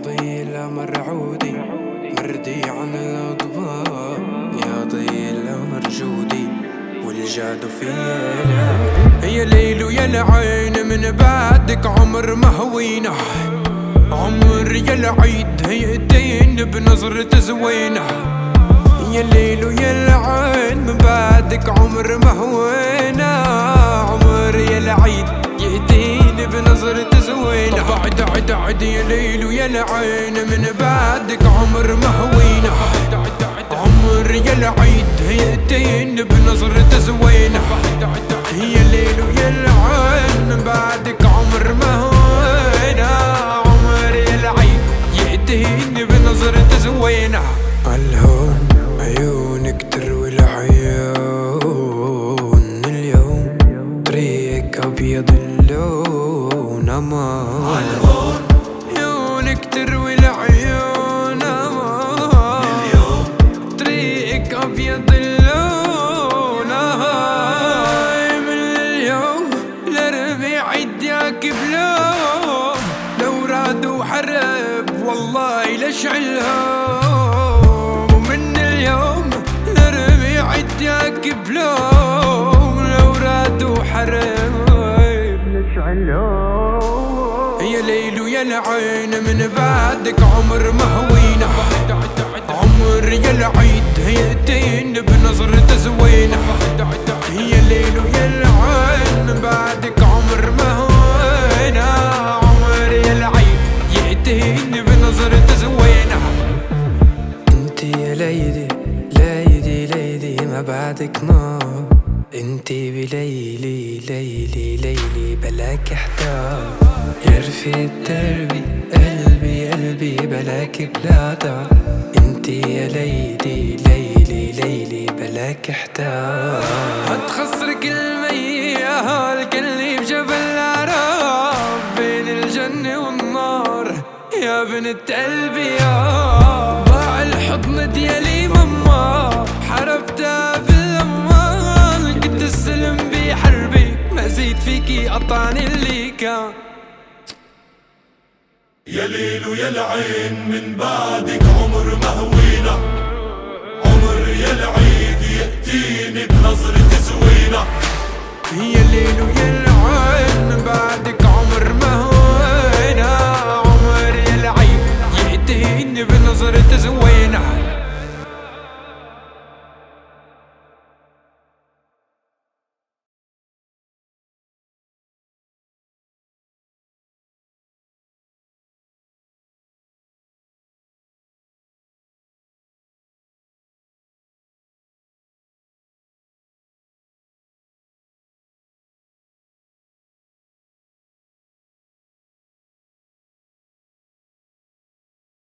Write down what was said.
ضي مرعودي مردي عن الأضواء، يا ضي مرجودي والجاد فينا. يا ليل ويا العين من بعدك عمر ما هوينا، عمر يا العيد هيئتين بنظرة زوينة. يا ليل ويا العين من بعدك عمر ما هوينا، عمر يا العيد يأتين بنظرة زوينة. بعد عد عد يا ليل ويا العين من بعدك عمر ما هوينا، عمر يا العيد هيئتين بنظرة زوينة. يا ليل ويا العين من بعدك عمر ما هوينا، عمر يا العيد يأتين بنظرة زوينة. عالهون عيونك تروي العيون، اليوم طريقك أبيض اللون أمان. عالهون عيونك تروي العيون أمان، اليوم طريقك أبيض اللون أمان. من اليوم لربيع يديك بلون، لو رادوا حرب والله لشعلهم. ومن اليوم لربيع يديك بلون، لو رادوا حرب لشعلهم. يا ليل ويا العين من بعدك عمر ما هوينا، عمر يا العيد هيئتين بنظرة زوينة. يا ليل ويا العين من بعدك عمر ما هوينا، عمر يا العيد يأتين بنظرة زوينة. انتي يا ليدي ليدي ليدي ما بعدك نار، انتي بليلي ليلي ليلي بلاك احتار. يا رفيق دربي قلبي قلبي بلاك بلادا، انتي يا ليدي ليلي ليلي بلاك احتار. هتخسرك المياه الكلي بجبل العراف، بين الجنة والنار يا بنت قلبي. يا ضاع الحضن ديالي ماما، حربتها بالامان، قد السلم بحربي ما زيد فيكي قطعني اللي كان. يا ليل ويا العين من بعدك عمر ما هوينا، عمر يا العيد يأتيني بنظرة زوينة. يا ليل ويا العين من بعدك